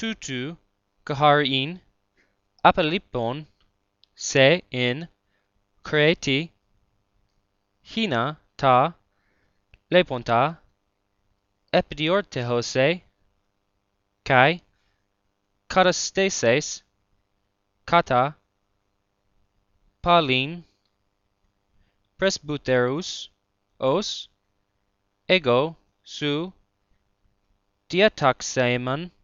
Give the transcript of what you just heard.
tutu, kaharin, apalipon, se in, kreti, hina ta, leponta, epidiortehose, kai, katastases, kata, palin, presbyterus, os, ego, su, diataxaemon,